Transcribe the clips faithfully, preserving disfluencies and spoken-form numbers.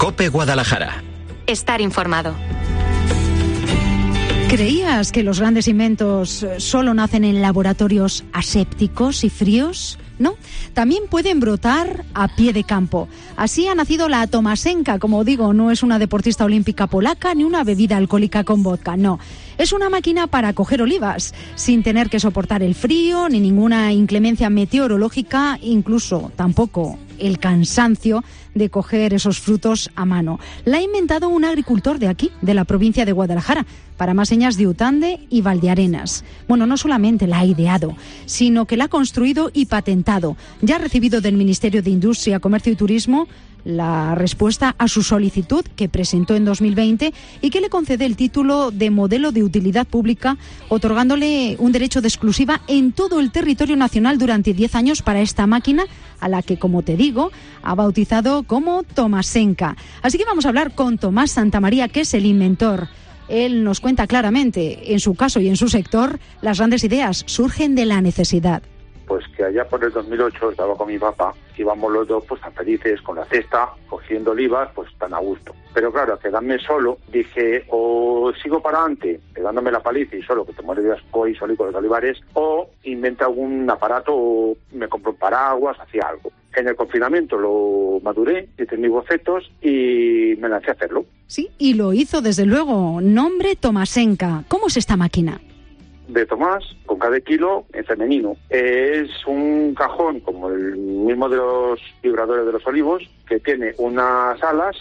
COPE Guadalajara. Estar informado. ¿Creías que los grandes inventos solo nacen en laboratorios asépticos y fríos? No, también pueden brotar a pie de campo. Así ha nacido la Tomasenka, como digo, no es una deportista olímpica polaca ni una bebida alcohólica con vodka, no. Es una máquina para coger olivas, sin tener que soportar el frío ni ninguna inclemencia meteorológica, incluso tampoco el cansancio de coger esos frutos a mano. La ha inventado un agricultor de aquí, de la provincia de Guadalajara, para más señas de Utande y Valdearenas. Bueno, no solamente la ha ideado, sino que la ha construido y patentado. Ya ha recibido del Ministerio de Industria, Comercio y Turismo la respuesta a su solicitud que presentó en dos mil veinte y que le concede el título de modelo de utilidad pública, otorgándole un derecho de exclusiva en todo el territorio nacional durante diez años para esta máquina, a la que, como te digo, ha bautizado como Tomasenka. Así que vamos a hablar con Tomás Santamaría, que es el inventor. Él nos cuenta claramente, en su caso y en su sector, las grandes ideas surgen de la necesidad. Pues que allá por el dos mil ocho estaba con mi papá, íbamos los dos pues tan felices con la cesta, cogiendo olivas, pues tan a gusto. Pero claro, quedarme solo, dije, o sigo para adelante, pegándome la paliza y solo que te mueres de asco y solo con los olivares, o invento algún aparato, o me compro un paraguas, hacía algo. En el confinamiento lo maduré, hice mis bocetos y me lancé a hacerlo. Sí, y lo hizo desde luego. Nombre Tomasenka. ¿Cómo es esta máquina? De Tomás, con cada kilo en femenino. Es un cajón como el mismo de los vibradores de los olivos, que tiene unas alas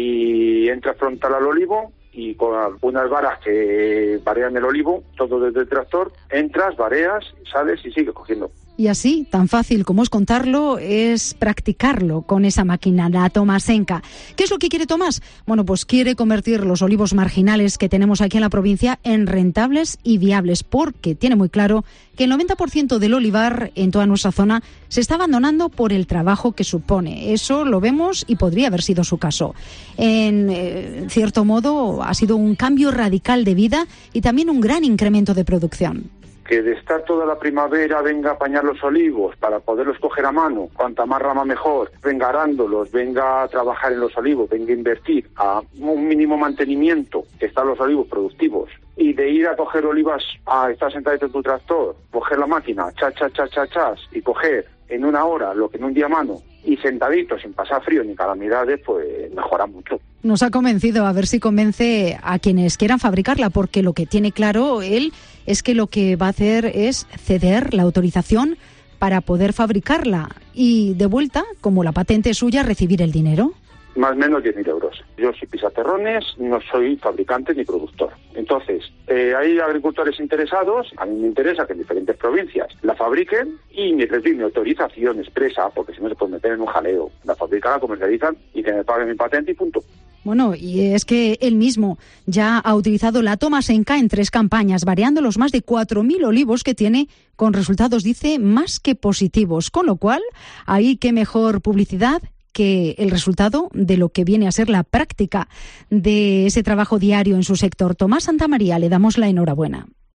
y entra frontal al olivo y con unas varas que varean el olivo, todo desde el tractor, entras, vareas, sales y sigues cogiendo. Y así, tan fácil como es contarlo, es practicarlo con esa máquina, la Tomasenka. ¿Qué es lo que quiere Tomás? Bueno, pues quiere convertir los olivos marginales que tenemos aquí en la provincia en rentables y viables, porque tiene muy claro que el noventa por ciento del olivar en toda nuestra zona se está abandonando por el trabajo que supone. Eso lo vemos y podría haber sido su caso. En eh, cierto modo, ha sido un cambio radical de vida y también un gran incremento de producción. Que de estar toda la primavera venga a apañar los olivos para poderlos coger a mano, cuanta más rama mejor, venga arándolos, venga a trabajar en los olivos, venga a invertir a un mínimo mantenimiento que están los olivos productivos, y de ir a coger olivas, a estar sentado en tu tractor, coger la máquina, chas, chas, chas, chas, chas, y coger en una hora lo que en un día a mano, y sentadito, sin pasar frío ni calamidades, pues mejora mucho. Nos ha convencido, a ver si convence a quienes quieran fabricarla, porque lo que tiene claro él es que lo que va a hacer es ceder la autorización para poder fabricarla y de vuelta, como la patente es suya, recibir el dinero. Más o menos diez mil euros. Yo soy pisaterrones, no soy fabricante ni productor. Entonces, eh, hay agricultores interesados, a mí me interesa que en diferentes provincias la fabriquen y me les doy mi autorización expresa, porque si no se puede meter en un jaleo. La fabrican, la comercializan y que me paguen mi patente y punto. Bueno, y es que él mismo ya ha utilizado la Tomasenka en tres campañas, variando los más de cuatro mil olivos que tiene, con resultados, dice, más que positivos. Con lo cual, ahí qué mejor publicidad que el resultado de lo que viene a ser la práctica de ese trabajo diario en su sector. Tomás Santamaría, le damos la enhorabuena.